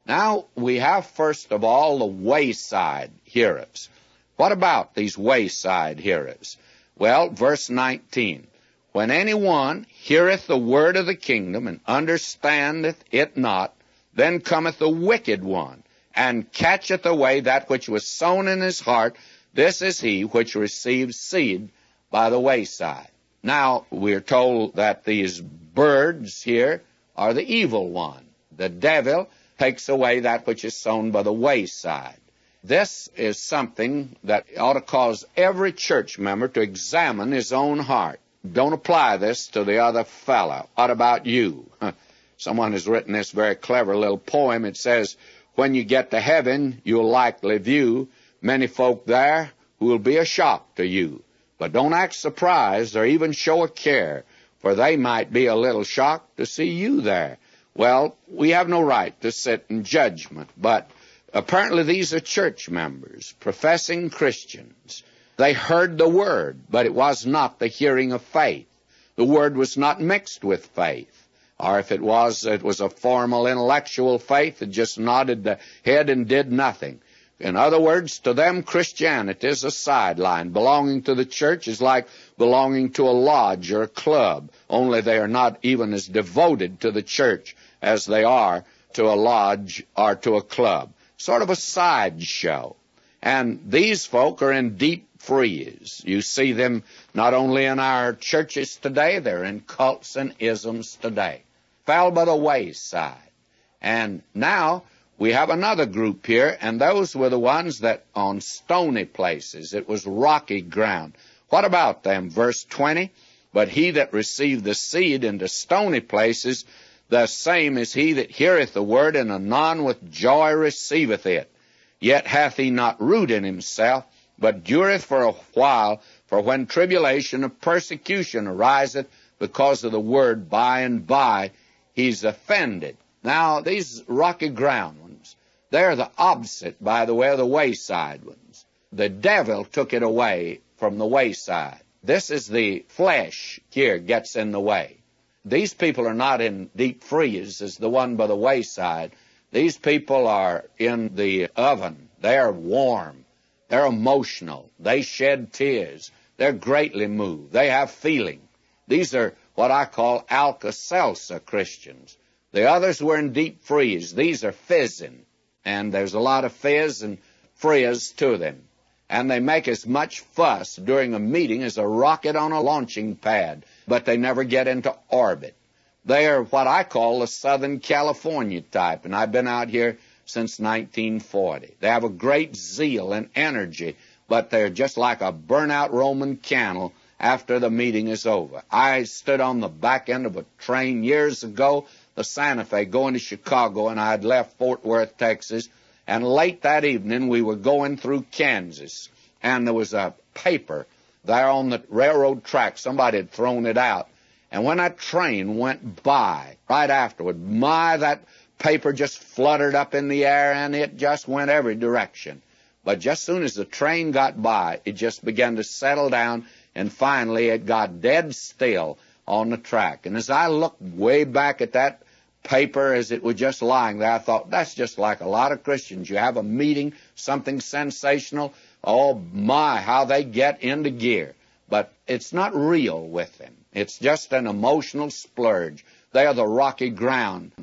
Now, we have, first of all, the wayside hearers. What about these wayside hearers? Well, verse 19, when anyone heareth the word of the kingdom, and understandeth it not, then cometh the wicked one, and catcheth away that which was sown in his heart. This is he which receives seed by the wayside. Now, we're told that these birds here are the evil one. The devil takes away that which is sown by the wayside. This is something that ought to cause every church member to examine his own heart. Don't apply this to the other fellow. What about you? Someone has written this very clever little poem. It says, when you get to heaven, you'll likely view many folk there who will be a shock to you. But don't act surprised or even show a care, for they might be a little shocked to see you there. Well, we have no right to sit in judgment, but apparently these are church members, professing Christians. They heard the word, but it was not the hearing of faith. The word was not mixed with faith. Or if it was a formal intellectual faith that just nodded the head and did nothing. In other words, to them, Christianity is a sideline. Belonging to the church is like belonging to a lodge or a club, only they are not even as devoted to the church as they are to a lodge or to a club. Sort of a sideshow. And these folk are in deep freeze. You see them not only in our churches today, they're in cults and isms today. Fell by the wayside. And now we have another group here, and those were the ones that on stony places. It was rocky ground. What about them? Verse 20, but he that received the seed into stony places, the same is he that heareth the word, and anon with joy receiveth it. Yet hath he not root in himself, but dureth for a while. For when tribulation of persecution ariseth because of the word, by and by he's offended. Now, these rocky ground ones, they're the opposite, by the way, of the wayside ones. The devil took it away from the wayside. This is the flesh here gets in the way. These people are not in deep freeze as the one by the wayside. These people are in the oven. They're warm. They're emotional. They shed tears. They're greatly moved. They have feeling. These are what I call Alka-Seltzer Christians. The others were in deep freeze. These are fizzing. And there's a lot of fizz and frizz to them. And they make as much fuss during a meeting as a rocket on a launching pad, but they never get into orbit. They are what I call the Southern California type, and I've been out here since 1940. They have a great zeal and energy, but they're just like a burnt-out Roman candle after the meeting is over. I stood on the back end of a train years ago, the Santa Fe, going to Chicago, and I had left Fort Worth, Texas, and late that evening we were going through Kansas, and there was a paper there on the railroad track. Somebody had thrown it out. And when that train went by, right afterward, that paper just fluttered up in the air, and it just went every direction. But just as soon as the train got by, it just began to settle down, and finally it got dead still on the track. And as I looked way back at that paper as it was just lying there, I thought, that's just like a lot of Christians. You have a meeting, something sensational, oh my, how they get into gear. But it's not real with them. It's just an emotional splurge. They are the rocky ground.